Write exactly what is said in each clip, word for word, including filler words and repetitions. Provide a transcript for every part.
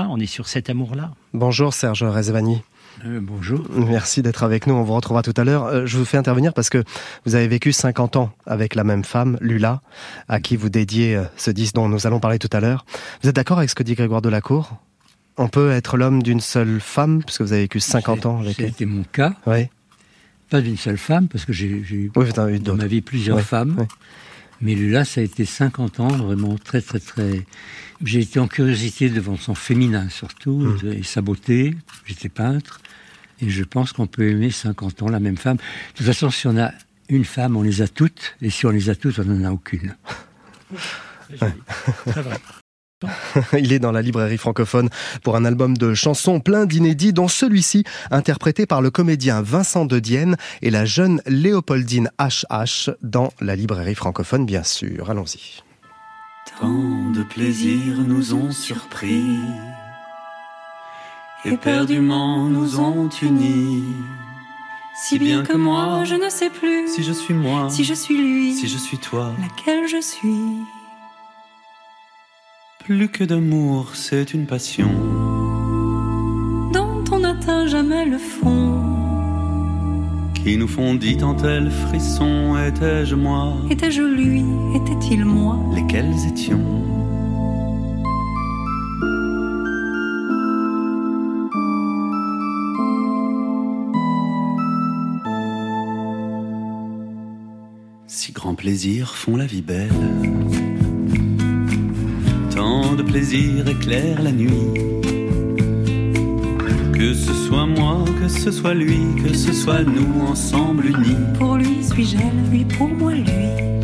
on est sur cet amour-là. Bonjour Serge Rezvani. Euh, bonjour. Merci d'être avec nous, on vous retrouvera tout à l'heure. Euh, je vous fais intervenir parce que vous avez vécu cinquante ans avec la même femme, Lula, à qui vous dédiez euh, ce disque dont nous allons parler tout à l'heure. Vous êtes d'accord avec ce que dit Grégoire Delacour ? On peut être l'homme d'une seule femme, puisque vous avez vécu cinquante ans avec elle. C'était mon cas. Oui. Pas d'une seule femme, parce que j'ai, j'ai eu oui, eu dans ma vie plusieurs oui. femmes. Oui. Mais Lula, ça a été cinquante ans, vraiment très, très, très... J'ai été en curiosité devant son féminin, surtout, mmh. et sa beauté. J'étais peintre. Et je pense qu'on peut aimer cinquante ans la même femme. De toute façon, si on a une femme, on les a toutes. Et si on les a toutes, on n'en a aucune. Ouais. Très vrai. Il est dans la librairie francophone pour un album de chansons plein d'inédits, dont celui-ci, interprété par le comédien Vincent De Dienne et la jeune Léopoldine H H, dans la librairie francophone, bien sûr. Allons-y. Tant de plaisirs nous ont surpris, éperdument nous ont unis, si bien que moi je ne sais plus si je suis moi, si je suis lui, si je suis toi, laquelle je suis. Plus que d'amour, c'est une passion dont on n'atteint jamais le fond, qui nous fondit en tel frisson. Étais-je moi? Étais-je lui? Était-il moi? Lesquels étions? Si grands plaisirs font la vie belle, tant de plaisir éclaire la nuit. Que ce soit moi, que ce soit lui, que ce soit nous ensemble unis. Pour lui suis-je elle, lui pour moi lui.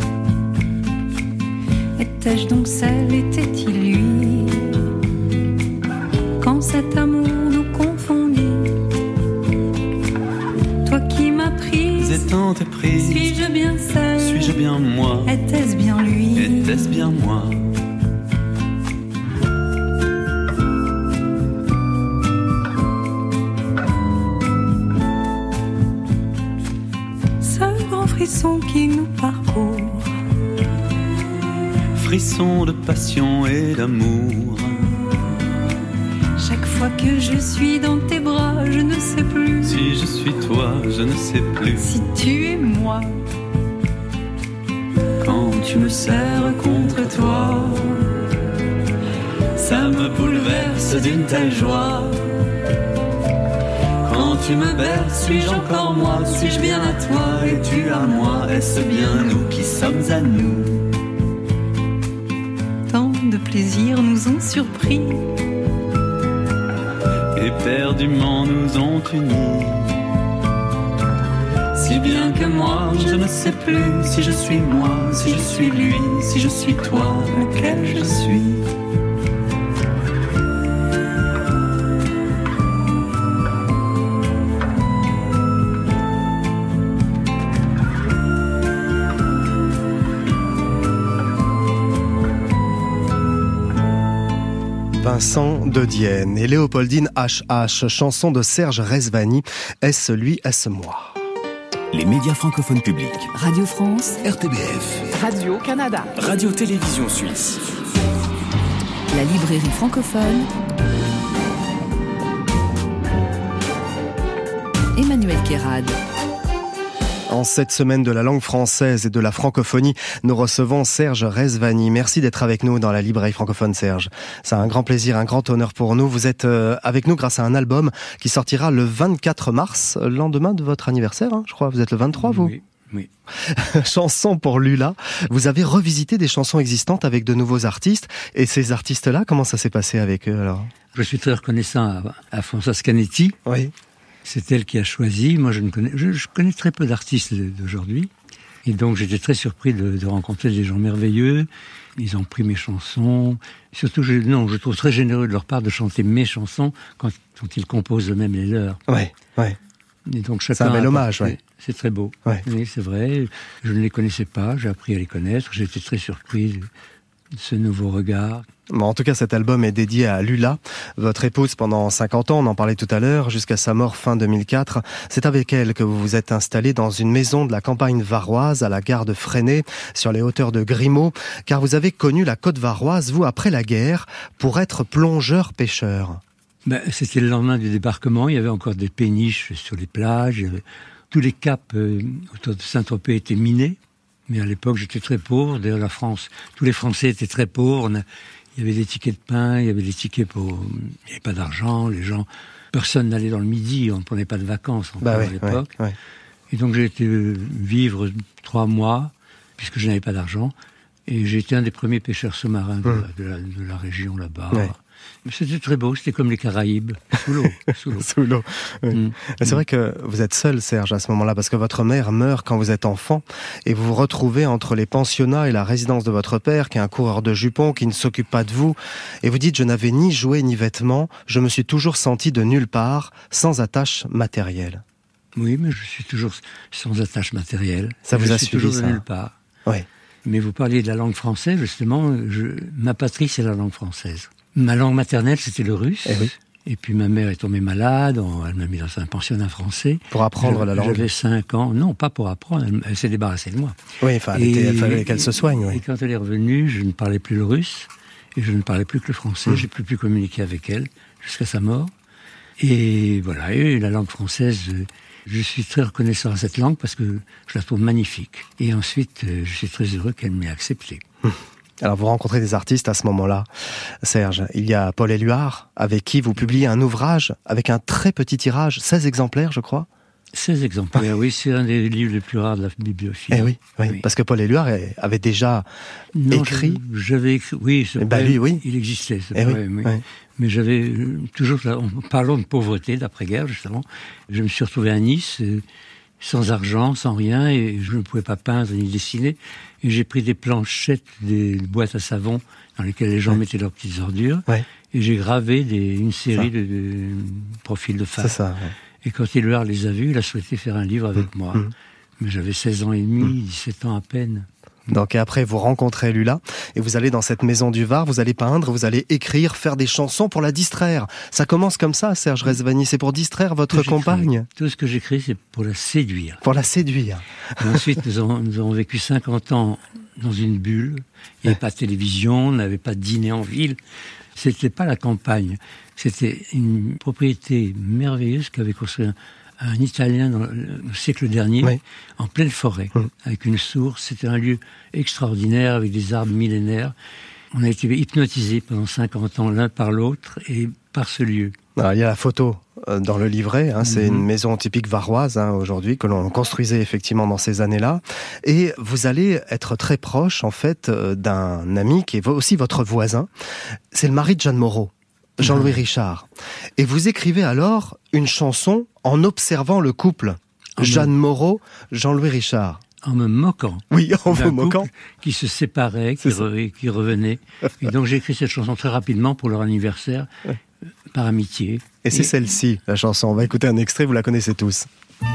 Étais-je donc celle, était-il lui? Quand cet amour nous confondit, toi qui m'as prise, et tant éprise, suis-je bien celle? Suis-je bien moi? Était-ce bien lui? Était-ce bien moi? Frisson qui nous parcourt, frisson de passion et d'amour. Chaque fois que je suis dans tes bras, je ne sais plus si je suis toi, je ne sais plus si tu es moi. Quand tu me serres contre toi, ça me bouleverse d'une telle joie. Quand tu me berces, suis-je encore moi? Suis-je bien à toi et tu à moi? Est-ce bien nous qui sommes à nous? Tant de plaisirs nous ont surpris, éperdument nous ont unis. Si bien que moi, je ne sais plus si je suis moi, si je suis lui, si je suis toi, lequel je suis. Vincent De Dienne et Léopoldine H H, chanson de Serge Rezvani, Est-ce lui, est-ce moi? Les médias francophones publics. Radio France, R T B F, Radio-Canada, Radio-Télévision Suisse. La librairie francophone, Emmanuel Kérad. En cette semaine de la langue française et de la francophonie, nous recevons Serge Rezvani. Merci d'être avec nous dans la librairie francophone, Serge. C'est un grand plaisir, un grand honneur pour nous. Vous êtes avec nous grâce à un album qui sortira le vingt-quatre mars, lendemain de votre anniversaire, hein, je crois. Vous êtes le vingt-trois, vous ? Oui. Oui. Chanson pour Lula. Vous avez revisité des chansons existantes avec de nouveaux artistes. Et ces artistes-là, comment ça s'est passé avec eux alors ? Je suis très reconnaissant à, à Françoise Canetti. Oui. C'est elle qui a choisi. Moi, je ne connais, je, je connais très peu d'artistes d'aujourd'hui. Et donc, j'étais très surpris de, de rencontrer des gens merveilleux. Ils ont pris mes chansons. Surtout, je, non, je trouve très généreux de leur part de chanter mes chansons quand, quand ils composent eux-mêmes les leurs. Oui, oui. Et donc, chacun c'est un bel hommage, oui. C'est très beau. Ouais. Oui, c'est vrai. Je ne les connaissais pas. J'ai appris à les connaître. J'ai été très surpris ce nouveau regard. Bon, en tout cas, cet album est dédié à Lula, votre épouse pendant cinquante ans, on en parlait tout à l'heure, jusqu'à sa mort fin deux mille quatre. C'est avec elle que vous vous êtes installé dans une maison de la campagne varoise à la gare de Fresnay, sur les hauteurs de Grimaud, car vous avez connu la côte varoise, vous, après la guerre, pour être plongeur-pêcheur. Ben, c'était le lendemain du débarquement, il y avait encore des péniches sur les plages, il y avait... tous les caps euh, autour de Saint-Tropez étaient minés, mais à l'époque j'étais très pauvre, d'ailleurs la France, tous les Français étaient très pauvres, on a... il y avait des tickets de pain, il y avait des tickets pour... il n'y avait pas d'argent, les gens... personne n'allait dans le Midi, on ne prenait pas de vacances encore bah ouais, à l'époque. Ouais, ouais. Et donc j'ai été vivre trois mois, puisque je n'avais pas d'argent, et j'ai été un des premiers pêcheurs sous-marins de, mmh. de, la, de la région là-bas. Ouais. C'était très beau, c'était comme les Caraïbes, sous l'eau. Sous l'eau. Sous l'eau. Oui. Mmh. C'est mmh. vrai que vous êtes seul, Serge, à ce moment-là, parce que votre mère meurt quand vous êtes enfant, et vous vous retrouvez entre les pensionnats et la résidence de votre père, qui est un coureur de jupons, qui ne s'occupe pas de vous, et vous dites « Je n'avais ni jouet ni vêtements, je me suis toujours senti de nulle part, sans attache matérielle. » Oui, mais je suis toujours sans attache matérielle. Ça vous je a suis suivi, toujours ça. de nulle part. Oui. Mais vous parliez de la langue française, justement, je... ma patrie, c'est la langue française. Ma langue maternelle, c'était le russe. Eh oui. Et puis ma mère est tombée malade, on, elle m'a mis dans un pensionnat français. Pour apprendre je, la langue. J'avais cinq ans. Non, pas pour apprendre, elle, elle s'est débarrassée de moi. Oui, enfin, il fallait qu'elle se soigne. Oui. Et quand elle est revenue, je ne parlais plus le russe, et je ne parlais plus que le français. Mmh. J'ai plus pu communiquer avec elle, jusqu'à sa mort. Et voilà, et la langue française, je suis très reconnaissant à cette langue parce que je la trouve magnifique. Et ensuite, je suis très heureux qu'elle m'ait accepté. Mmh. Alors vous rencontrez des artistes à ce moment-là, Serge. Il y a Paul Éluard, avec qui vous publiez un ouvrage avec un très petit tirage, seize exemplaires, je crois. seize exemplaires, oui, c'est un des livres les plus rares de la bibliophile. Eh oui, oui, oui. Parce que Paul Éluard avait déjà non, écrit. J'avais écrit, oui, ce bah poème, lui, oui. il existait, ce eh poème, oui, oui. oui. Mais j'avais euh, toujours, en parlant de pauvreté, d'après-guerre, justement, je me suis retrouvé à Nice, euh, sans argent, sans rien, et je ne pouvais pas peindre ni dessiner. Et j'ai pris des planchettes, des boîtes à savon dans lesquelles les gens ouais. mettaient leurs petites ordures, ouais. et j'ai gravé des, une série de, de profils de femmes. C'est ça, ouais. Et quand Éluard les a vus, il a souhaité faire un livre avec mmh. moi. Mmh. Mais j'avais seize ans et demi, mmh. dix-sept ans à peine. Donc après, vous rencontrez Lula, et vous allez dans cette maison du Var, vous allez peindre, vous allez écrire, faire des chansons pour la distraire. Ça commence comme ça, Serge Rezvani, c'est pour distraire votre compagne. Tout ce que j'écris, c'est pour la séduire. Pour la séduire. Et ensuite, nous avons, nous avons vécu cinquante ans dans une bulle. Il n'y avait pas de télévision, on n'avait pas de dîner en ville. C'était pas la campagne. C'était une propriété merveilleuse qu'avait construit un, un Italien dans le siècle dernier, oui. en pleine forêt, mmh. avec une source. C'était un lieu extraordinaire, avec des arbres millénaires. On a été hypnotisés pendant cinquante ans l'un par l'autre et par ce lieu. Alors, il y a la photo dans le livret, hein, c'est mmh. une maison typique varoise hein, aujourd'hui, que l'on construisait effectivement dans ces années-là. Et vous allez être très proche, en fait, d'un ami qui est aussi votre voisin. C'est le mari de Jeanne Moreau, Jean-Louis Richard. Et vous écrivez alors une chanson en observant le couple. En Jeanne me... Moreau, Jean-Louis Richard. En me moquant. Oui, en vous moquant. Qui se séparait, qui, re... qui revenait. Et donc j'ai écrit cette chanson très rapidement pour leur anniversaire, ouais. euh, par amitié. Et, Et c'est celle-ci, la chanson. On va écouter un extrait, vous la connaissez tous.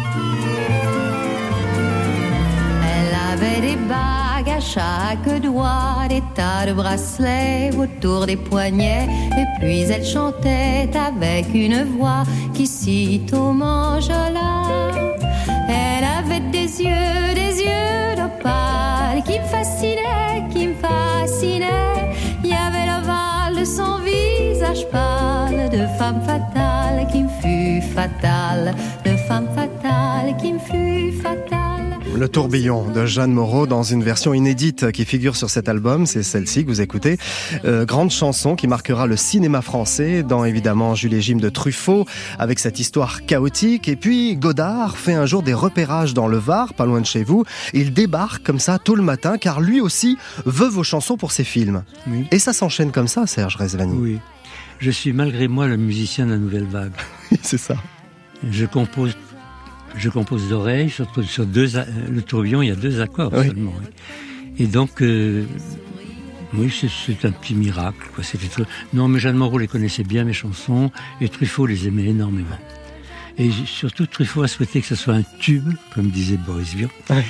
Elle avait des bagues à chaque doigt, des tas de bracelets autour des poignets, et puis elle chantait avec une voix qui sitôt m'enjola. Elle avait des yeux, des yeux d'opale qui me fascinaient, qui me fascinaient. Il y avait l'ovale de son visage pâle, de femme fatale qui me fut fatale, de femme fatale qui me fut fatale. Le tourbillon de Jeanne Moreau dans une version inédite qui figure sur cet album, c'est celle-ci que vous écoutez. Euh, grande chanson qui marquera le cinéma français dans évidemment Jules et Jim de Truffaut avec cette histoire chaotique. Et puis Godard fait un jour des repérages dans le Var, pas loin de chez vous. Il débarque comme ça tôt le matin car lui aussi veut vos chansons pour ses films. Oui. Et ça s'enchaîne comme ça, Serge Rezvani. Oui, je suis malgré moi le musicien de la nouvelle vague. C'est ça. Je compose Je compose d'oreilles, sur, sur deux, le tourbillon, il y a deux accords oui. seulement. Et donc, euh, oui, c'est, c'est un petit miracle. Quoi. C'était très... Non, mais Jeanne Moreau les connaissait bien, mes chansons, et Truffaut les aimait énormément. Et surtout, Truffaut a souhaité que ce soit un tube, comme disait Boris Vian, oui.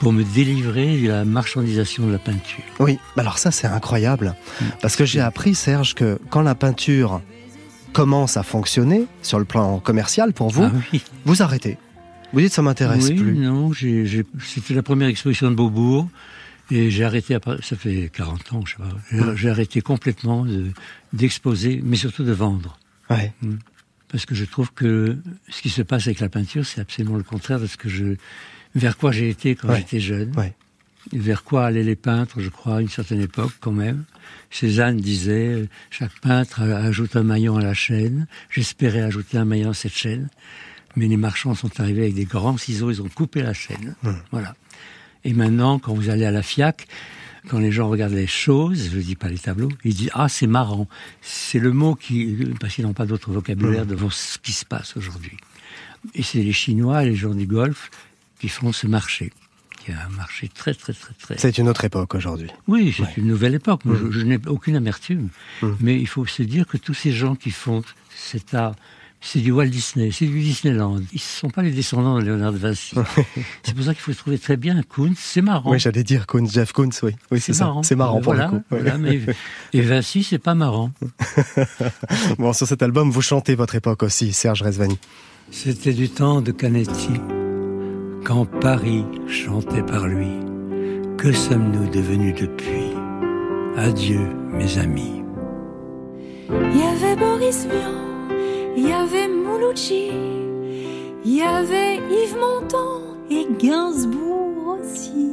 pour me délivrer de la marchandisation de la peinture. Oui, alors ça c'est incroyable, parce que j'ai appris, Serge, que quand la peinture commence à fonctionner sur le plan commercial pour vous, Ah oui. vous arrêtez. Vous dites ça m'intéresse oui, plus. non, j'ai, j'ai, c'était la première exposition de Beaubourg, et j'ai arrêté, après, ça fait quarante ans, je sais pas, j'ai, j'ai arrêté complètement de, d'exposer, mais surtout de vendre. Ouais. Parce que je trouve que ce qui se passe avec la peinture, c'est absolument le contraire de ce que je, vers quoi j'ai été quand ouais. j'étais jeune. Ouais. Vers quoi allaient les peintres, je crois, à une certaine époque quand même. Cézanne disait, chaque peintre ajoute un maillon à la chaîne. J'espérais ajouter un maillon à cette chaîne. Mais les marchands sont arrivés avec des grands ciseaux, ils ont coupé la chaîne. Mmh. Voilà. Et maintenant, quand vous allez à la FIAC, quand les gens regardent les choses, je ne dis pas les tableaux, ils disent « Ah, c'est marrant ». C'est le mot qui... parce qu'ils n'ont pas d'autre vocabulaire mmh. devant ce qui se passe aujourd'hui. Et c'est les Chinois, les gens du Golfe, qui font ce marché. Qui a un marché très, très, très, très... C'est une autre époque aujourd'hui. Oui, c'est ouais. une nouvelle époque. Moi, mmh. je, je n'ai aucune amertume. Mmh. Mais il faut se dire que tous ces gens qui font cet art... C'est du Walt Disney, c'est du Disneyland. Ils ne sont pas les descendants de Léonard de Vinci. C'est pour ça qu'il faut se trouver très bien. Koons, c'est marrant. Oui, j'allais dire Koons, Jeff Koons, oui. Oui, c'est, c'est marrant. Ça. C'est marrant euh, pour voilà, le coup. Voilà, mais, et Vinci, c'est pas marrant. Bon, sur cet album, vous chantez votre époque aussi, Serge Rezvani. C'était du temps de Canetti, quand Paris chantait par lui. Que sommes-nous devenus depuis? Adieu, mes amis. Il y avait Boris Vian. Il y avait Mouloudji, il y avait Yves Montand et Gainsbourg aussi.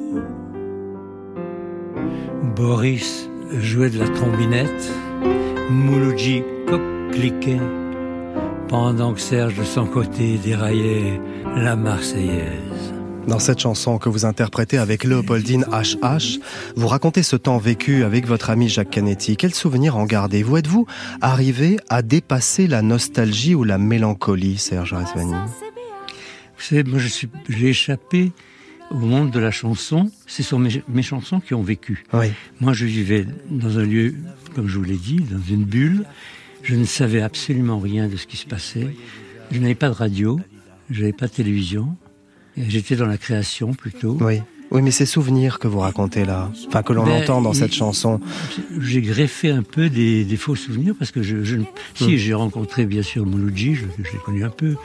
Boris jouait de la trombinette, Mouloudji coqueliquait, pendant que Serge de son côté déraillait la Marseillaise. Dans cette chanson que vous interprétez avec Léopoldine H H, vous racontez ce temps vécu avec votre ami Jacques Canetti. Quels souvenirs en gardez-vous? Êtes-vous arrivé à dépasser la nostalgie ou la mélancolie, Serge Rezvani? Vous savez, moi je suis, j'ai échappé au monde de la chanson. Ce sont mes, mes chansons qui ont vécu. Oui. Moi je vivais dans un lieu, comme je vous l'ai dit, dans une bulle. Je ne savais absolument rien de ce qui se passait. Je n'avais pas de radio, je n'avais pas de télévision. J'étais dans la création plutôt. Oui, oui, mais ces souvenirs que vous racontez là, enfin que l'on ben, entend dans cette chanson. J'ai greffé un peu des, des faux souvenirs parce que je, je si hum. j'ai rencontré bien sûr Mouloudji, je, je l'ai connu un peu.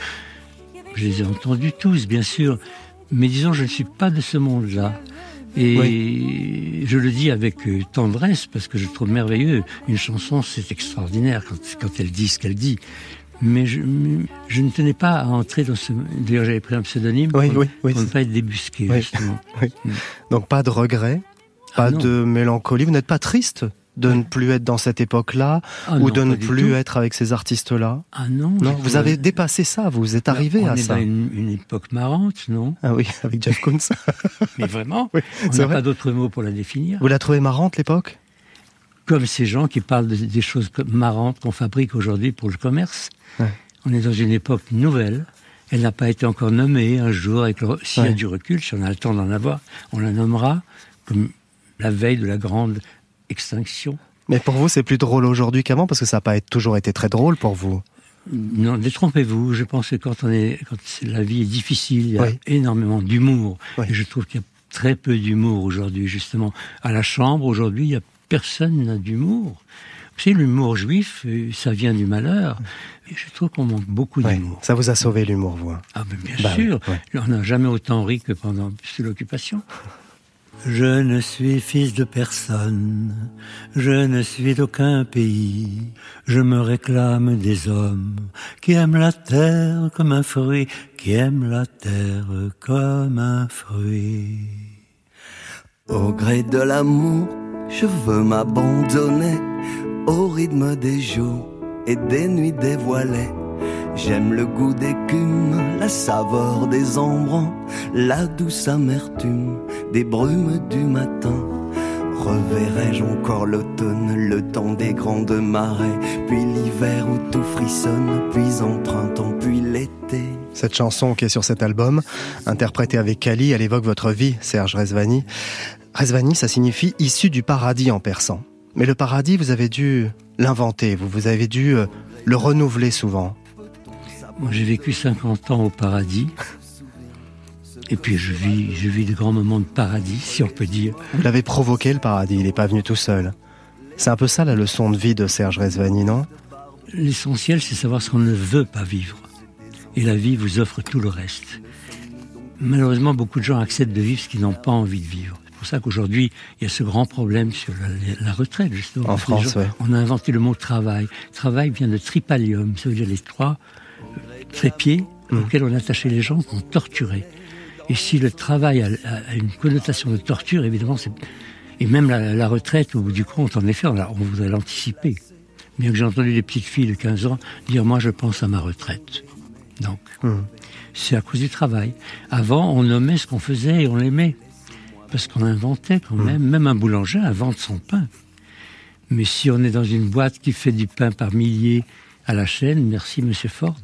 Je les ai entendus tous, bien sûr. Mais disons, je ne suis pas de ce monde-là. Et oui. je le dis avec tendresse parce que je trouve merveilleux. Une chanson, c'est extraordinaire quand, quand elle dit ce qu'elle dit. Mais je, je ne tenais pas à entrer dans ce... D'ailleurs, j'avais pris un pseudonyme oui, pour, oui, oui, pour ne pas être débusqué, oui. justement. Oui. Donc, pas de regret, pas ah, de mélancolie. Vous n'êtes pas triste de ne plus être dans cette époque-là ah, ou non, de ne plus tout. être avec ces artistes-là? Ah non. Non, vous avez dépassé ça, vous êtes arrivé on à est ça. On est dans une, une époque marrante, non? Ah oui, avec Jeff Koons. Mais vraiment, oui, on n'a pas d'autre mot pour la définir. Vous la trouvez marrante, l'époque? Comme ces gens qui parlent de, des choses marrantes qu'on fabrique aujourd'hui pour le commerce. Ouais. On est dans une époque nouvelle. Elle n'a pas été encore nommée un jour. Avec le... S'il ouais. y a du recul, si on a le temps d'en avoir, on la nommera comme la veille de la grande extinction. Mais pour vous, c'est plus drôle aujourd'hui qu'avant, parce que ça n'a pas toujours été très drôle pour vous. Non, détrompez-vous. Je pense que quand, on est, quand la vie est difficile, il y a oui. énormément d'humour. Oui. Et je trouve qu'il y a très peu d'humour aujourd'hui, justement. À la Chambre, aujourd'hui, il y a personne n'a d'humour. Vous savez, l'humour juif, ça vient du malheur. Et je trouve qu'on manque beaucoup d'humour. Ouais, ça vous a sauvé l'humour, vous? Ah ben bien bah, sûr. Ouais. On n'a jamais autant ri que pendant sous l'occupation. Je ne suis fils de personne, je ne suis d'aucun pays. Je me réclame des hommes qui aiment la terre comme un fruit, qui aiment la terre comme un fruit. Au gré de l'amour, je veux m'abandonner au rythme des jours et des nuits dévoilées. J'aime le goût d'écume, la saveur des embruns, la douce amertume des brumes du matin. Reverrai-je encore l'automne, le temps des grandes marées, puis l'hiver où tout frissonne, puis en printemps, puis l'été. Cette chanson qui est sur cet album, interprétée avec Kali, elle évoque votre vie, Serge Rezvani. Rezvani, ça signifie « issu du paradis » en persan. Mais le paradis, vous avez dû l'inventer, vous, vous avez dû le renouveler souvent. Moi, j'ai vécu cinquante ans au paradis. Et puis je vis, je vis de grands moments de paradis, si on peut dire. Vous l'avez provoqué, le paradis, il n'est pas venu tout seul. C'est un peu ça la leçon de vie de Serge Rezvani, non ? L'essentiel, c'est savoir ce qu'on ne veut pas vivre. Et la vie vous offre tout le reste. Malheureusement, beaucoup de gens acceptent de vivre ce qu'ils n'ont pas envie de vivre. C'est pour ça qu'aujourd'hui, il y a ce grand problème sur la, la retraite, justement. En France, oui. On a inventé le mot travail. Travail vient de tripalium, ça veut dire les trois trépieds mmh. auxquels on attachait les gens qu'on torturait. Et si le travail a, a une connotation de torture, évidemment, c'est... Et même la, la retraite, au bout du compte, en effet, on, a, on voudrait l'anticiper. Bien que j'ai entendu des petites filles de quinze ans dire « moi, je pense à ma retraite ». Donc, mmh. c'est à cause du travail. Avant, on nommait ce qu'on faisait et on l'aimait. Parce qu'on inventait quand même. Mmh. Même un boulanger invente son pain. Mais si on est dans une boîte qui fait du pain par milliers à la chaîne, merci Monsieur Ford.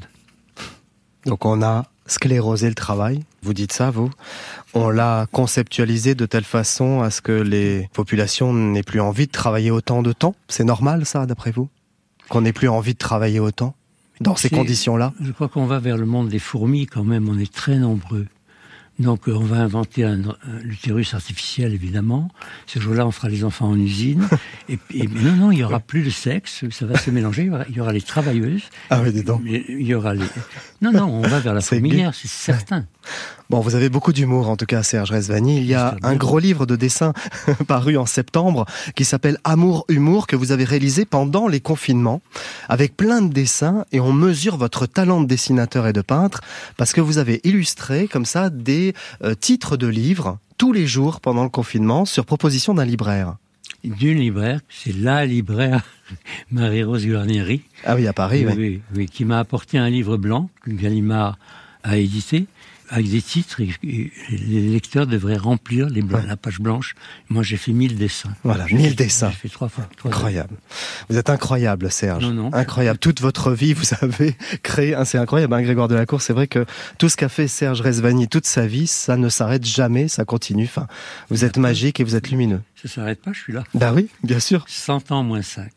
Donc on a sclérosé le travail, vous dites ça, vous ? On l'a conceptualisé de telle façon à ce que les populations n'aient plus envie de travailler autant de temps ? C'est normal, ça, d'après vous ? Qu'on n'ait plus envie de travailler autant ? Dans ces conditions-là ? Je crois qu'on va vers le monde des fourmis quand même, on est très nombreux. Donc on va inventer un, un l'utérus artificiel, évidemment. Ce jour-là, on fera les enfants en usine. Et, et mais non, non, il n'y aura plus de sexe, ça va se mélanger. Il y aura, il y aura les travailleuses. Ah oui, dis donc. Il y aura les... Non, non, on va vers la fourmilière, c'est certain. Bon, vous avez beaucoup d'humour, en tout cas, Serge Rezvani. Il y a un gros livre de dessins paru en septembre qui s'appelle Amour, Humour, que vous avez réalisé pendant les confinements, avec plein de dessins, et on mesure votre talent de dessinateur et de peintre, parce que vous avez illustré, comme ça, des euh, titres de livres, tous les jours pendant le confinement, sur proposition d'un libraire. D'une libraire, c'est la libraire Marie-Rose Guarnieri. Ah oui, à Paris, oui. Oui, oui, qui m'a apporté un livre blanc, que Gallimard a édité, avec des titres, et, et les lecteurs devraient remplir les blancs, ouais. la page blanche. Moi, j'ai fait mille dessins. Voilà, mille dessins. J'ai fait trois fois. Trois incroyable. Fois. Vous êtes incroyable, Serge. Non, non. Incroyable. Toute votre vie, vous avez créé, c'est incroyable, hein, Grégoire Delacour. C'est vrai que tout ce qu'a fait Serge Rezvani toute sa vie, ça ne s'arrête jamais, ça continue. Enfin, vous êtes magique et vous êtes lumineux. Ça s'arrête pas, je suis là. Bah oui, bien sûr. cent ans moins cinq.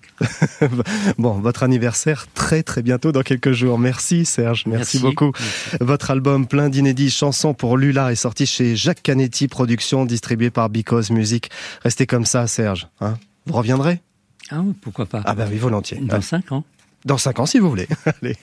Bon, votre anniversaire très très bientôt dans quelques jours. Merci Serge, merci, merci beaucoup. Merci. Votre album plein d'inédits chansons pour Lula est sorti chez Jacques Canetti Productions, distribué par Because Music. Restez comme ça Serge, hein. Vous reviendrez ? Ah oui, pourquoi pas. Ah bah oui, volontiers. Dans cinq ans. Dans cinq ans si vous voulez. Allez.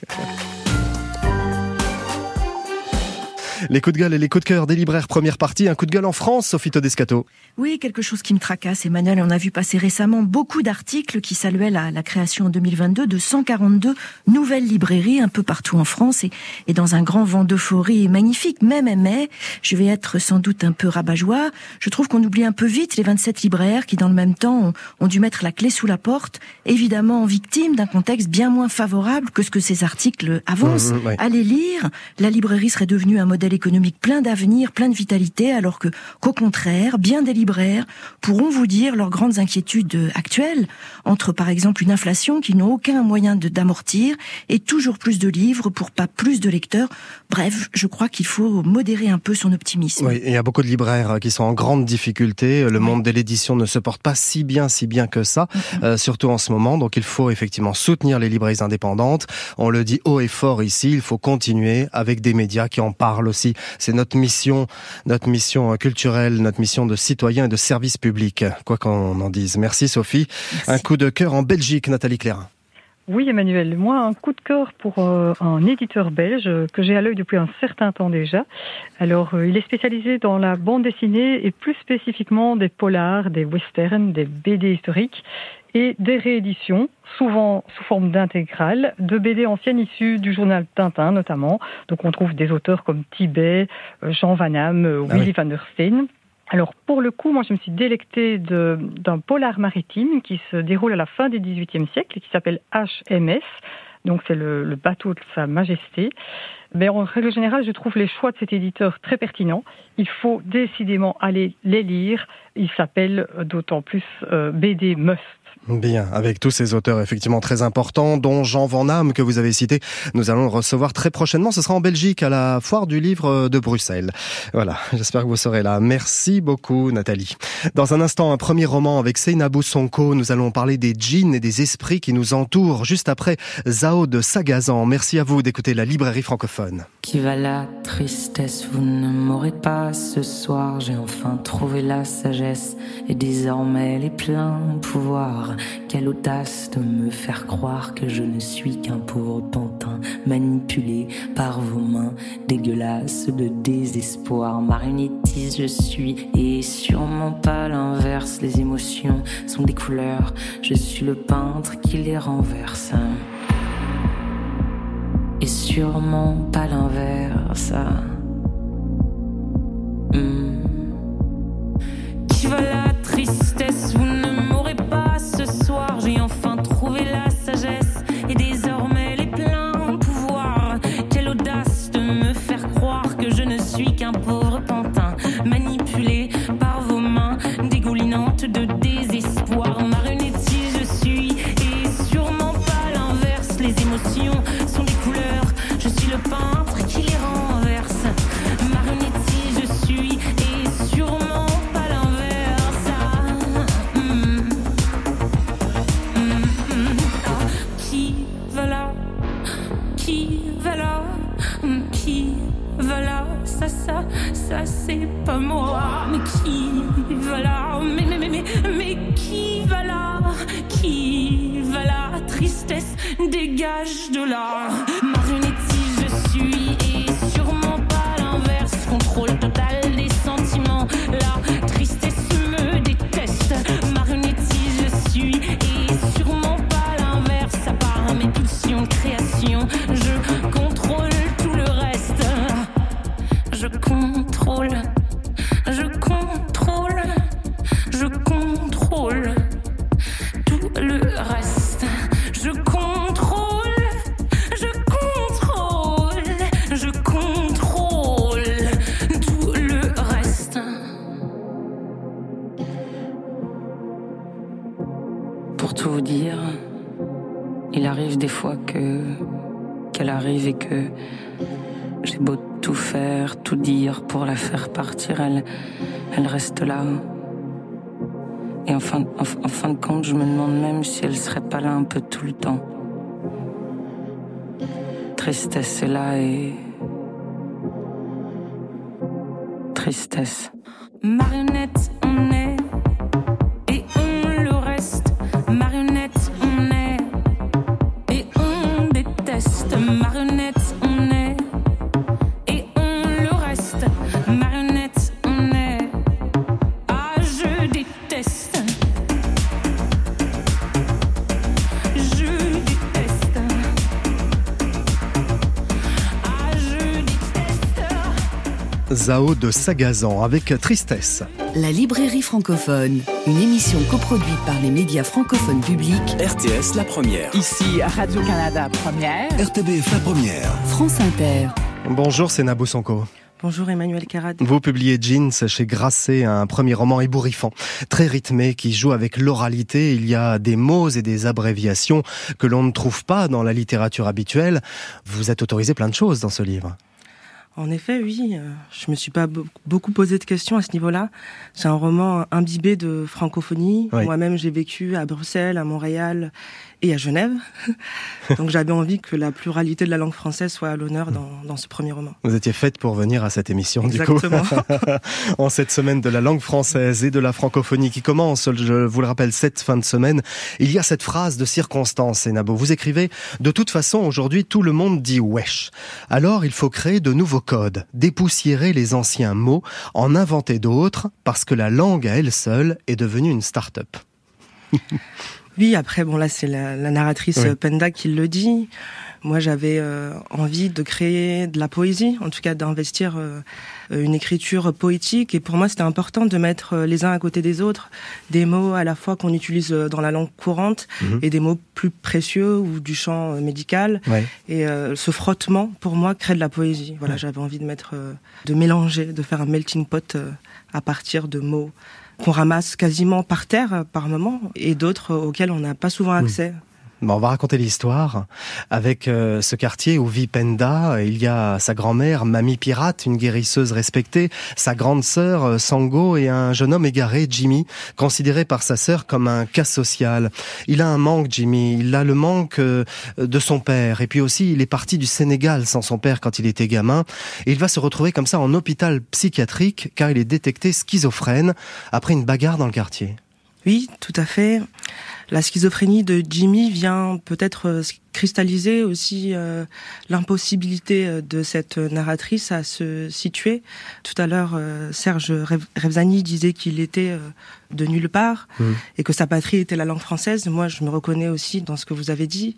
Les coups de gueule et les coups de cœur des libraires, première partie. Un coup de gueule en France, Sophie Todescato. Oui, quelque chose qui me tracasse, Emmanuel. On a vu passer récemment beaucoup d'articles qui saluaient la, la création en deux mille vingt-deux de cent quarante-deux nouvelles librairies un peu partout en France et, et dans un grand vent d'euphorie magnifique. Même, mais, je vais être sans doute un peu rabat-joie. Je trouve qu'on oublie un peu vite les vingt-sept libraires qui, dans le même temps, ont, ont dû mettre la clé sous la porte, évidemment victimes d'un contexte bien moins favorable que ce que ces articles avancent. Mmh, ouais. À les lire, la librairie serait devenue un modèle économique plein d'avenir, plein de vitalité, alors que, qu'au contraire, bien des libraires pourront vous dire leurs grandes inquiétudes actuelles, entre par exemple une inflation qu'ils n'ont aucun moyen de, d'amortir et toujours plus de livres pour pas plus de lecteurs. Bref, je crois qu'il faut modérer un peu son optimisme. Oui, il y a beaucoup de libraires qui sont en grande difficulté. Le oui. monde de l'édition ne se porte pas si bien, si bien que ça, mm-hmm. euh, surtout en ce moment. Donc il faut effectivement soutenir les librairies indépendantes. On le dit haut et fort ici, il faut continuer avec des médias qui en parlent aussi. C'est notre mission, notre mission culturelle, notre mission de citoyen et de service public, quoi qu'on en dise. Merci Sophie. Merci. Un coup de cœur en Belgique, Nathalie Clérin. Oui Emmanuel, moi un coup de cœur pour euh, un éditeur belge que j'ai à l'œil depuis un certain temps déjà. Alors euh, il est spécialisé dans la bande dessinée et plus spécifiquement des polars, des westerns, des B D historiques et des rééditions, souvent sous forme d'intégrales, de B D anciennes issues du journal Tintin notamment. Donc on trouve des auteurs comme Tibet, Jean Van Hamme, ah Willy oui. van der Steen. Alors pour le coup, moi je me suis délectée de, d'un polar maritime qui se déroule à la fin du dix-huitième siècle et qui s'appelle H M S. Donc c'est le, le bateau de Sa Majesté. Mais en règle générale, je trouve les choix de cet éditeur très pertinents. Il faut décidément aller les lire. Il s'appelle d'autant plus euh, B D Must. Bien, avec tous ces auteurs effectivement très importants, dont Jean Van Damme que vous avez cité, nous allons le recevoir très prochainement. Ce sera en Belgique, à la foire du livre de Bruxelles. Voilà, j'espère que vous serez là. Merci beaucoup Nathalie. Dans un instant, un premier roman avec Seynabou Sonko. Nous allons parler des djinns et des esprits qui nous entourent. Juste après, Zao de Sagazan. Merci à vous d'écouter la librairie francophone. Qui va la tristesse, vous ne m'aurez pas ce soir. J'ai enfin trouvé la sagesse et désormais les pleins pouvoirs. Quelle audace de me faire croire que je ne suis qu'un pauvre pantin manipulé par vos mains dégueulasses de désespoir. Marionnettiste je suis et sûrement pas l'inverse. Les émotions sont des couleurs, je suis le peintre qui les renverse. Et sûrement pas l'inverse. Mmh. Qui va la tristesse, vous ne m'aurez pas ce soir. J'ai enfin trouvé la sagesse et désormais les pleins pouvoirs. Quelle audace de me faire croire que je ne suis qu'un pauvre pantin manipulé par vos mains dégoulinantes de désespoir. Marionnettiste je suis et sûrement pas l'inverse. Les émotions sont des couleurs, je suis le peintre qui les renverse. Marionnettiste je suis et sûrement pas l'inverse. Ah, mm, mm, mm, ah. Qui va là, qui va là, mm, qui va là, ça, ça, ça c'est pas moi. Mais qui va là, mais, mais, mais, mais, mais qui va là, qui va là, tristesse, dégage de là. Marionnettiste je suis et sûrement pas l'inverse. Contrôle total des sentiments, la tristesse me déteste. Marionnettiste je suis et sûrement pas l'inverse. À part mes pulsions de création, je contrôle tout le reste. Je contrôle, je contrôle, je contrôle tout le reste. Je contrôle, je contrôle, je contrôle tout le reste. Pour tout vous dire, il arrive des fois que qu'elle arrive et que j'ai beau tout faire, tout dire pour la faire partir, elle, elle reste là. Et en fin, en, en fin de compte, je me demande même si elle serait pas là un peu tout le temps. Tristesse est là et... Tristesse. Marionnette, on est... Et on le reste. Marionnette, on est... Et on déteste. Marionnette, on est... Et on le reste. Marionnette, on est... Ah, je déteste. Je déteste. Ah, je déteste. Zao de Sagazan avec Tristesse. La librairie francophone, une émission coproduite par les médias francophones publics. R T S la première. Ici Radio-Canada première. R T B F la première. France Inter. Bonjour Seynabou Sonko. Bonjour Emmanuel Carrad. Vous publiez Jeans chez Grasset, un premier roman ébouriffant, très rythmé, qui joue avec l'oralité. Il y a des mots et des abréviations que l'on ne trouve pas dans la littérature habituelle. Vous êtes autorisé plein de choses dans ce livre. En effet, oui. Je me suis pas beaucoup posé de questions à ce niveau-là. C'est un roman imbibé de francophonie. Oui. Moi-même, j'ai vécu à Bruxelles, à Montréal et à Genève. Donc j'avais envie que la pluralité de la langue française soit à l'honneur dans, dans ce premier roman. Vous étiez faite pour venir à cette émission, Exactement. Du coup. En cette semaine de la langue française et de la francophonie qui commence, je vous le rappelle, cette fin de semaine, il y a cette phrase de circonstance, Seynabou. Vous écrivez « De toute façon, aujourd'hui, tout le monde dit wesh. Alors, il faut créer de nouveaux codes, dépoussiérer les anciens mots, en inventer d'autres, parce que la langue à elle seule est devenue une start-up. » Oui, après, bon là, c'est la, la narratrice oui. Penda qui le dit. Moi, j'avais euh, envie de créer de la poésie, en tout cas d'investir euh, une écriture poétique. Et pour moi, c'était important de mettre les uns à côté des autres des mots à la fois qu'on utilise dans la langue courante mmh. et des mots plus précieux ou du champ médical. Ouais. Et euh, ce frottement, pour moi, crée de la poésie. Voilà, ouais. J'avais envie de mettre, euh, de mélanger, de faire un melting pot euh, à partir de mots qu'on ramasse quasiment par terre par moment, et d'autres auxquelles on n'a pas souvent accès. Mmh. Bon, on va raconter l'histoire avec euh, ce quartier où vit Penda. Il y a sa grand-mère, Mamie Pirate, une guérisseuse respectée, sa grande sœur, euh, Sango, et un jeune homme égaré, Jimmy, considéré par sa sœur comme un cas social. Il a un manque, Jimmy. Il a le manque euh, de son père. Et puis aussi, il est parti du Sénégal sans son père quand il était gamin. Et il va se retrouver comme ça en hôpital psychiatrique car il est détecté schizophrène après une bagarre dans le quartier. Oui, tout à fait. La schizophrénie de Jimmy vient peut-être cristalliser aussi euh, l'impossibilité de cette narratrice à se situer. Tout à l'heure, euh, Serge Revzani disait qu'il était euh, de nulle part mmh. et que sa patrie était la langue française. Moi, je me reconnais aussi dans ce que vous avez dit.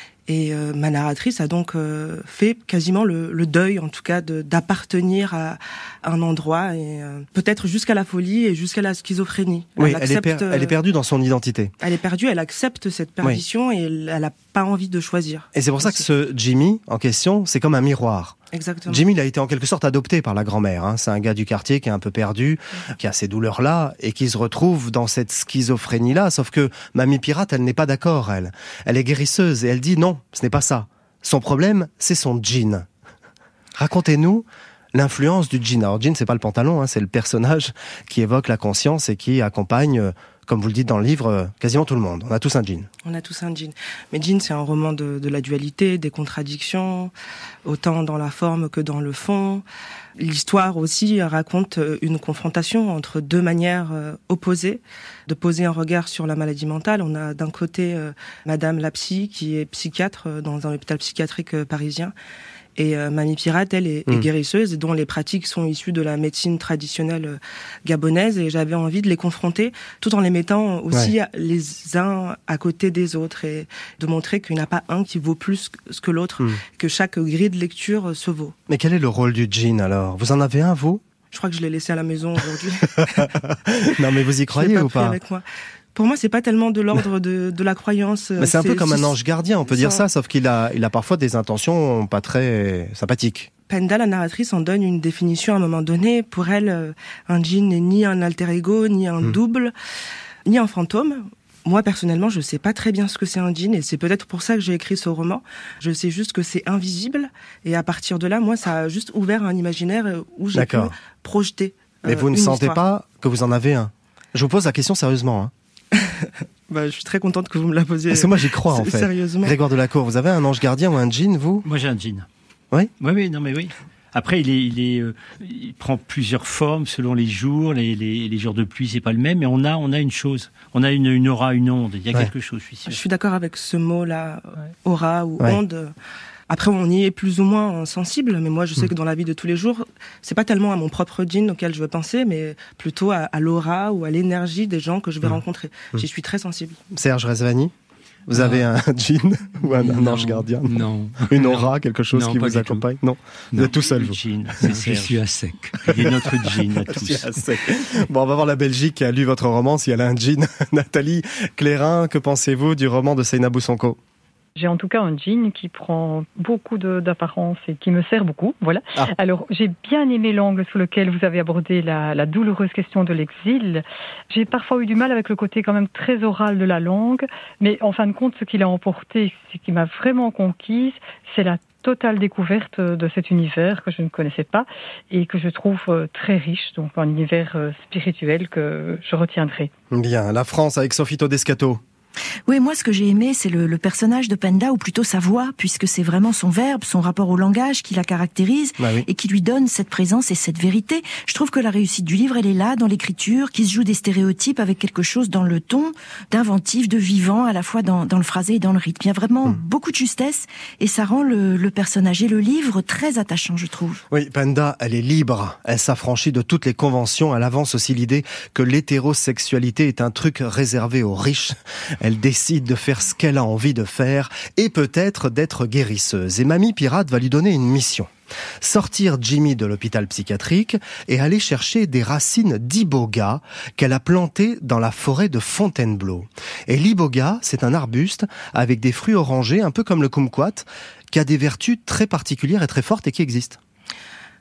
Et euh, ma narratrice a donc euh, fait quasiment le, le deuil, en tout cas, de, d'appartenir à, à un endroit, et euh, peut-être jusqu'à la folie et jusqu'à la schizophrénie. Oui, elle, accepte, elle, est per- elle est perdue dans son identité. Elle est perdue, elle accepte cette perdition oui. et elle n'a pas envie de choisir. Et c'est pour ça que ce Jimmy, en question, c'est comme un miroir. Exactement. Jimmy, il a été en quelque sorte adopté par la grand-mère. Hein. C'est un gars du quartier qui est un peu perdu, qui a ces douleurs-là, et qui se retrouve dans cette schizophrénie-là. Sauf que Mamie Pirate, elle n'est pas d'accord, elle. Elle est guérisseuse, et elle dit non, ce n'est pas ça. Son problème, c'est son djinn. Racontez-nous l'influence du djinn. Alors, djinn, c'est pas le pantalon, hein, c'est le personnage qui évoque la conscience et qui accompagne, comme vous le dites dans le livre, quasiment tout le monde. On a tous un djinn. On a tous un djinn. Mais djinn, c'est un roman de, de la dualité, des contradictions, autant dans la forme que dans le fond. L'histoire aussi raconte une confrontation entre deux manières opposées de poser un regard sur la maladie mentale. On a d'un côté euh, Madame la psy, qui est psychiatre dans un hôpital psychiatrique parisien, et euh, Mamie Pirate, elle, est, mmh. est guérisseuse, et dont les pratiques sont issues de la médecine traditionnelle euh, gabonaise, et j'avais envie de les confronter, tout en les mettant aussi ouais. les uns à côté des autres, et de montrer qu'il n'y en a pas un qui vaut plus que l'autre, mmh. que chaque grille de lecture se vaut. Mais quel est le rôle du djinn, alors ? Vous en avez un, vous ? Je crois que je l'ai laissé à la maison aujourd'hui. Non, mais vous y croyez ou pas ? Avec moi. Pour moi, c'est pas tellement de l'ordre de, de la croyance. Mais c'est un c'est, peu comme c'est, un ange gardien, on peut dire ça, sauf qu'il a, il a parfois des intentions pas très sympathiques. Penda, la narratrice, en donne une définition à un moment donné. Pour elle, un djinn n'est ni un alter ego, ni un mmh. double, ni un fantôme. Moi, personnellement, je sais pas très bien ce que c'est un djinn, et c'est peut-être pour ça que j'ai écrit ce roman. Je sais juste que c'est invisible, et à partir de là, moi, ça a juste ouvert un imaginaire où j'ai D'accord. pu projeter. Mais euh, vous ne sentez histoire. Pas que vous en avez un ? Je vous pose la question sérieusement, hein. Bah, je suis très contente que vous me la posiez. Parce que moi j'y crois en fait. Sérieusement. Grégoire Delacour, vous avez un ange gardien ou un djinn, vous ? Moi j'ai un djinn. Oui ? Oui, oui, non mais oui. Après, il, est, il, est, euh, il prend plusieurs formes selon les jours. Les, les, les jours de pluie, c'est pas le même. Mais on a, on a une chose. On a une, une aura, une onde. Il y a ouais. quelque chose, je suis sûr. Je suis d'accord avec ce mot-là, aura ou ouais. onde. Après, on y est plus ou moins sensible, mais moi, je sais mmh. que dans la vie de tous les jours, c'est pas tellement à mon propre djinn auquel je veux penser, mais plutôt à, à l'aura ou à l'énergie des gens que je vais mmh. rencontrer. Mmh. J'y suis très sensible. Serge Revzani, vous ah. avez un djinn ou un, un ange gardien ? Non. Une aura, quelque chose non, qui vous accompagne ? Non. non. Vous êtes tout seul, vous. Djinn, c'est je suis à sec. Il est notre djinn à tous. À sec. Bon, on va voir la Belgique qui a lu votre roman, si elle a un djinn. Nathalie Clérin, que pensez-vous du roman de Seynabou Sonko ? J'ai en tout cas un djinn qui prend beaucoup de, d'apparence et qui me sert beaucoup. Voilà. Ah. Alors, j'ai bien aimé l'angle sur lequel vous avez abordé la, la douloureuse question de l'exil. J'ai parfois eu du mal avec le côté quand même très oral de la langue, mais en fin de compte, ce qu'il a emporté, ce qui m'a vraiment conquise, c'est la totale découverte de cet univers que je ne connaissais pas et que je trouve très riche, donc un univers spirituel que je retiendrai. Bien, la France avec Sophie Todescato. Oui, moi, ce que j'ai aimé, c'est le, le personnage de Penda, ou plutôt sa voix, puisque c'est vraiment son verbe, son rapport au langage qui la caractérise bah oui. et qui lui donne cette présence et cette vérité. Je trouve que la réussite du livre, elle est là, dans l'écriture, qui se joue des stéréotypes avec quelque chose dans le ton, d'inventif, de vivant, à la fois dans, dans le phrasé et dans le rythme. Il y a vraiment mmh. beaucoup de justesse, et ça rend le, le personnage et le livre très attachant, je trouve. Oui, Penda, elle est libre. Elle s'affranchit de toutes les conventions. Elle avance aussi l'idée que l'hétérosexualité est un truc réservé aux riches. Elle décide de faire ce qu'elle a envie de faire et peut-être d'être guérisseuse. Et Mamie Pirate va lui donner une mission. Sortir Jimmy de l'hôpital psychiatrique et aller chercher des racines d'iboga qu'elle a plantées dans la forêt de Fontainebleau. Et l'iboga, c'est un arbuste avec des fruits orangés, un peu comme le kumquat, qui a des vertus très particulières et très fortes et qui existent.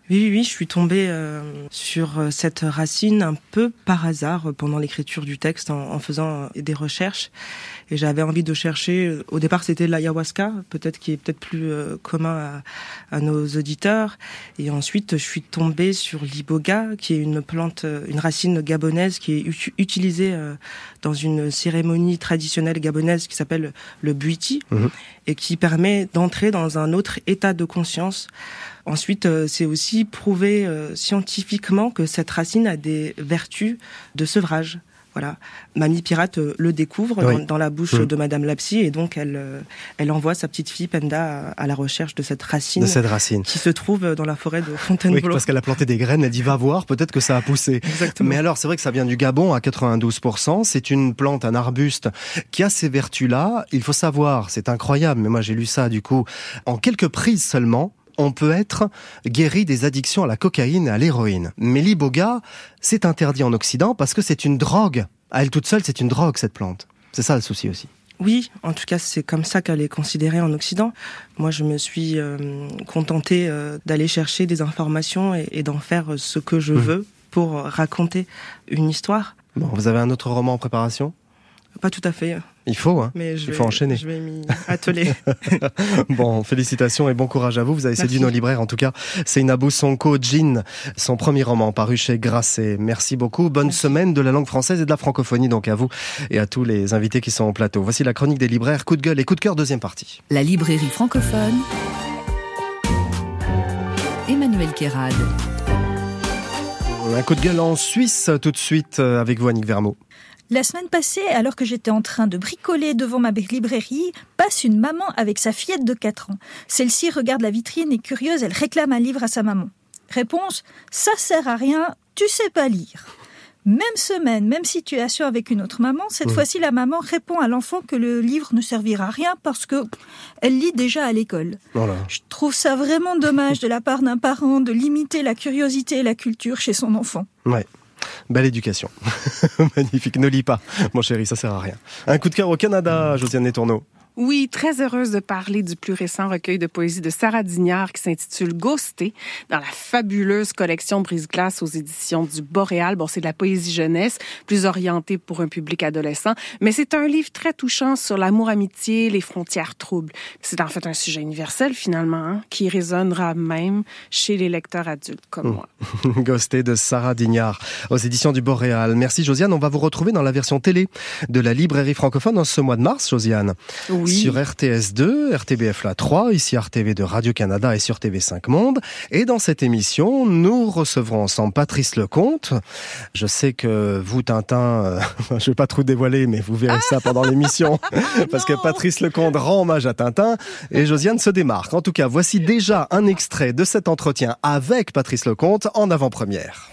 Oui, oui, je suis tombée euh, sur cette racine un peu par hasard pendant l'écriture du texte en, en faisant des recherches. Et j'avais envie de chercher, au départ c'était l'ayahuasca, peut-être qui est peut-être plus euh, commun à, à nos auditeurs. Et ensuite je suis tombée sur l'iboga, qui est une plante, une racine gabonaise qui est u- utilisée euh, dans une cérémonie traditionnelle gabonaise qui s'appelle le buiti, mmh. et qui permet d'entrer dans un autre état de conscience. Ensuite, euh, c'est aussi prouvé euh, scientifiquement que cette racine a des vertus de sevrage. Voilà, Mamie Pirate euh, le découvre oui. dans, dans la bouche mmh. de Madame Lapsy, et donc elle, euh, elle envoie sa petite fille Penda à, à la recherche de cette racine, de cette racine qui se trouve dans la forêt de Fontainebleau. Oui, parce qu'elle a planté des graines, elle dit va voir, peut-être que ça a poussé. Exactement. Mais alors, c'est vrai que ça vient du Gabon à quatre-vingt-douze pour cent. C'est une plante, un arbuste qui a ces vertus-là. Il faut savoir, c'est incroyable, mais moi j'ai lu ça du coup en quelques prises seulement. On peut être guéri des addictions à la cocaïne et à l'héroïne. Mais l'iboga, c'est interdit en Occident parce que c'est une drogue. À elle toute seule, c'est une drogue, cette plante. C'est ça le souci aussi. Oui, en tout cas, c'est comme ça qu'elle est considérée en Occident. Moi, je me suis euh, contentée euh, d'aller chercher des informations et, et d'en faire ce que je mmh. veux pour raconter une histoire. Bon, vous avez un autre roman en préparation ? Pas tout à fait. Il faut, hein. Mais je Il vais, faut enchaîner. Je vais m'y atteler. Bon, félicitations et bon courage à vous. Vous avez Merci. séduit nos libraires. En tout cas, Seynabou Sonko Djinn, son premier roman paru chez Grasset. Merci beaucoup. Bonne Merci. semaine de la langue française et de la francophonie, donc à vous et à tous les invités qui sont au plateau. Voici la chronique des libraires. Coup de gueule et coup de cœur, deuxième partie. La librairie francophone. Emmanuel Kérad. Un coup de gueule en Suisse, tout de suite, avec vous, Annick Vermeaux. La semaine passée, alors que j'étais en train de bricoler devant ma librairie, passe une maman avec sa fillette de quatre ans. Celle-ci regarde la vitrine et curieuse, elle réclame un livre à sa maman. Réponse, ça sert à rien, tu sais pas lire. Même semaine, même situation avec une autre maman, cette mmh. fois-ci la maman répond à l'enfant que le livre ne servira à rien parce que elle lit déjà à l'école. Voilà. Je trouve ça vraiment dommage de la part d'un parent de limiter la curiosité et la culture chez son enfant. Ouais. Belle éducation. Magnifique. Ne lis pas, mon chéri, ça sert à rien. Un coup de cœur au Canada, Josiane Letourneau. Oui, très heureuse de parler du plus récent recueil de poésie de Sarah Dignard qui s'intitule Ghosté dans la fabuleuse collection Brise-Glace aux éditions du Boréal. Bon, c'est de la poésie jeunesse, plus orientée pour un public adolescent, mais c'est un livre très touchant sur l'amour-amitié, les frontières troubles. C'est en fait un sujet universel finalement, hein, qui résonnera même chez les lecteurs adultes comme mmh. moi. Ghosté de Sarah Dignard aux éditions du Boréal. Merci Josiane, on va vous retrouver dans la version télé de la librairie francophone en ce mois de mars, Josiane. Oui. Oui. Sur R T S deux, R T B F la trois, ici R T V de Radio-Canada et sur T V cinq Monde. Et dans cette émission, nous recevrons ensemble Patrice Lecomte. Je sais que vous, Tintin, euh, je ne vais pas trop dévoiler, mais vous verrez ça pendant l'émission. Parce que Patrice Lecomte rend hommage à Tintin et Josiane se démarque. En tout cas, voici déjà un extrait de cet entretien avec Patrice Lecomte en avant-première.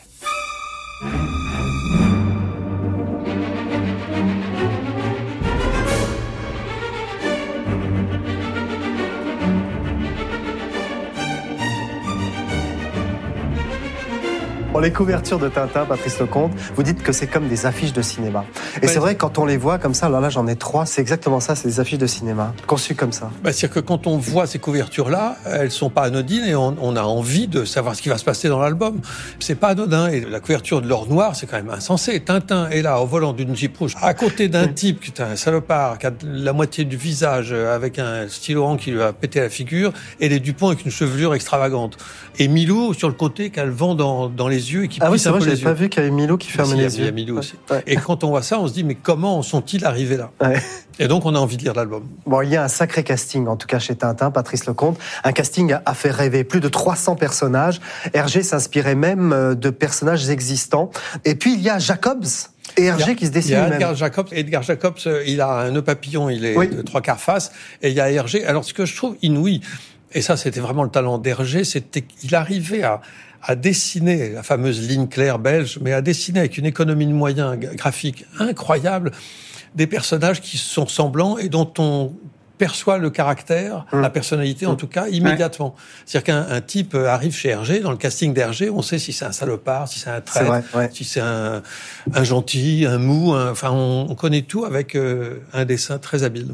Pour les couvertures de Tintin, Patrice Lecomte, vous dites que c'est comme des affiches de cinéma. Et ouais. c'est vrai, quand on les voit comme ça, alors là j'en ai trois, c'est exactement ça, c'est des affiches de cinéma, conçues comme ça. Bah, c'est-à-dire que quand on voit ces couvertures-là, elles sont pas anodines et on, on a envie de savoir ce qui va se passer dans l'album. C'est pas anodin. Et la couverture de l'or noir, c'est quand même insensé. Tintin est là, au volant d'une Jeep rouge, à côté d'un type qui est un salopard, qui a la moitié du visage avec un stylo rang qui lui a pété la figure, et les Dupont avec une chevelure extravagante. Et Milou, sur le côté, qui a le vent dans, dans les yeux et qui ah oui, c'est vrai, je n'avais pas vu qu'il y avait Milou qui fermait les yeux. Il y a Milou aussi. Ouais. Et quand on voit ça, on se dit, mais comment sont-ils arrivés là? Ouais. Et donc, on a envie de lire l'album. Bon, il y a un sacré casting, en tout cas chez Tintin, Patrice Lecomte. Un casting a fait rêver plus de trois cents personnages. Hergé s'inspirait même de personnages existants. Et puis, il y a Jacobs. Et Hergé qui se dessine lui-même. Il y a Edgar Jacobs. Edgar Jacobs, il a un nœud papillon, il est oui. de trois quarts face. Et il y a Hergé. Alors, ce que je trouve inouï, et ça, c'était vraiment le talent d'Hergé, c'était qu'il arrivait à, à dessiner la fameuse ligne claire belge, mais à dessiner avec une économie de moyens graphiques incroyable des personnages qui sont semblants et dont on perçoit le caractère, mmh. la personnalité en mmh. tout cas, immédiatement. Ouais. C'est-à-dire qu'un un type arrive chez Hergé, dans le casting d'Hergé, on sait si c'est un salopard, si c'est un traître, c'est vrai, ouais. si c'est un, un gentil, un mou, un, enfin on, on connaît tout avec euh, un dessin très habile.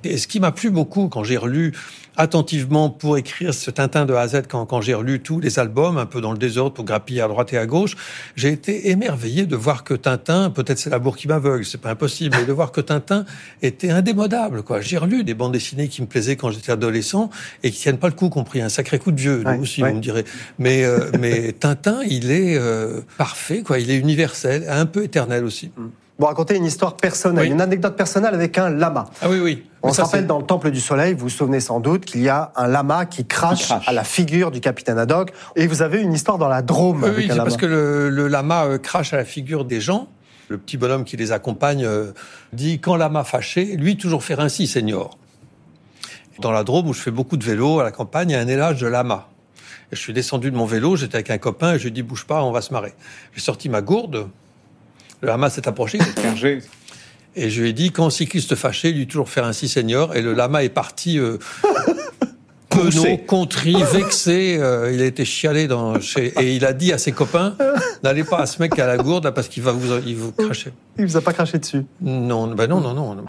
Et ce qui m'a plu beaucoup quand j'ai relu attentivement pour écrire ce Tintin de A à Z, quand, quand j'ai relu tous les albums, un peu dans le désordre pour grappiller à droite et à gauche, j'ai été émerveillé de voir que Tintin, peut-être c'est l'amour qui m'aveugle, c'est pas impossible, mais de voir que Tintin était indémodable, quoi. J'ai relu des bandes dessinées qui me plaisaient quand j'étais adolescent et qui tiennent pas le coup, qui ont pris un sacré coup de vieux, ouais, nous aussi, ouais. vous me direz. Mais, euh, mais Tintin, il est euh, parfait, quoi. Il est universel, un peu éternel aussi. Vous racontez une histoire personnelle, oui. une anecdote personnelle avec un lama. Ah oui, oui. On Mais se ça, rappelle c'est... dans le Temple du Soleil, vous vous souvenez sans doute qu'il y a un lama qui crache, qui crache. à la figure du capitaine Haddock. Et vous avez une histoire dans la Drôme oui, avec oui, un c'est lama. parce que le, le lama euh, crache à la figure des gens. Le petit bonhomme qui les accompagne euh, dit « Quand lama fâché, lui toujours faire ainsi, seigneur ». Dans la Drôme, où je fais beaucoup de vélo à la campagne, il y a un élage de lama. Et je suis descendu de mon vélo, j'étais avec un copain, et je lui ai dit « Bouge pas, on va se marrer ». J'ai sorti ma gourde, le lama s'est approché. Et je lui ai dit, quand cycliste fâché, lui toujours faire ainsi, seigneur. Et le lama est parti euh, penaud, contrit, vexé. Euh, il a été chialé dans chez... Et il a dit à ses copains, n'allez pas à ce mec à la gourde parce qu'il va vous, il vous cracher. Il vous a pas craché dessus? Non, ben non, non, non. non.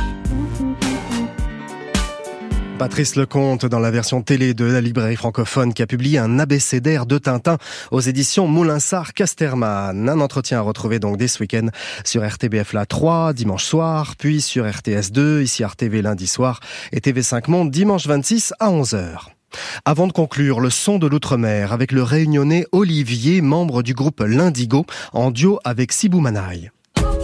Patrice Lecomte dans la version télé de la librairie francophone qui a publié un abécédaire de Tintin aux éditions Moulinsart-Casterman. Un entretien à retrouver donc dès ce week-end sur R T B F La trois dimanche soir, puis sur R T S deux, ici R T V lundi soir et T V cinq Monde dimanche vingt-six à onze heures. Avant de conclure, le son de l'outre-mer avec le réunionnais Olivier, membre du groupe L'Indigo, en duo avec Sibou Manaï.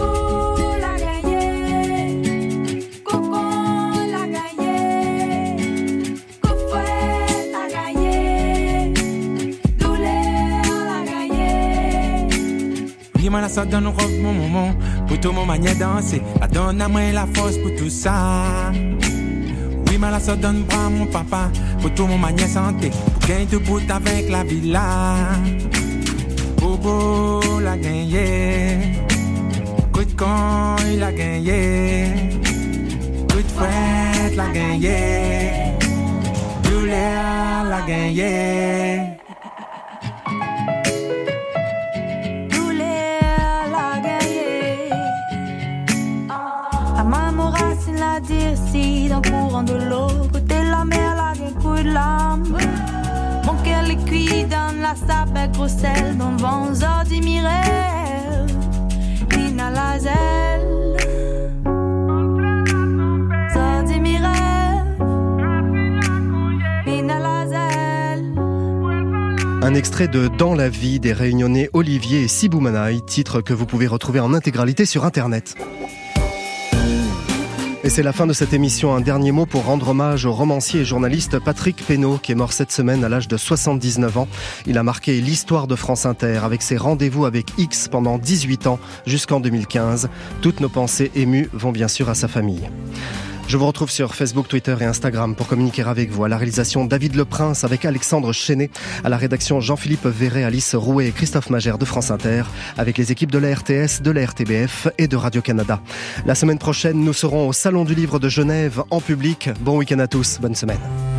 Moi la sorte dans nos robes, mon moment, pour tout mon manière danser. La donne à moi la force pour tout ça. Oui, moi la sorte dans le bras, mon papa, pour tout mon manière santé. Pour gagner tout bout avec la villa. Bobo la gagné. Coup de con, il a gagné. Coup de fouette, la gagné. Douleur, la gagné. Dans le courant de l'eau, côté la mer, la gueule coup de lame. Mon cœur les cuit dans la sable avec Bruxelles, dans le vent, Zordi Mirel, Nina Lazel. Zordi Mirel, Nina Lazel. Un extrait de Dans la vie des réunionnais Olivier et Sibou Manaï, titre que vous pouvez retrouver en intégralité sur Internet. Et c'est la fin de cette émission. Un dernier mot pour rendre hommage au romancier et journaliste Patrick Pénaud, qui est mort cette semaine à l'âge de soixante-dix-neuf ans. Il a marqué l'histoire de France Inter avec ses rendez-vous avec X pendant dix-huit ans jusqu'en deux mille quinze. Toutes nos pensées émues vont bien sûr à sa famille. Je vous retrouve sur Facebook, Twitter et Instagram pour communiquer avec vous. À la réalisation, David Leprince avec Alexandre Chenet. À la rédaction, Jean-Philippe Verret, Alice Rouet et Christophe Magère de France Inter. Avec les équipes de la R T S, de la R T B F et de Radio-Canada. La semaine prochaine, nous serons au Salon du Livre de Genève en public. Bon week-end à tous, bonne semaine.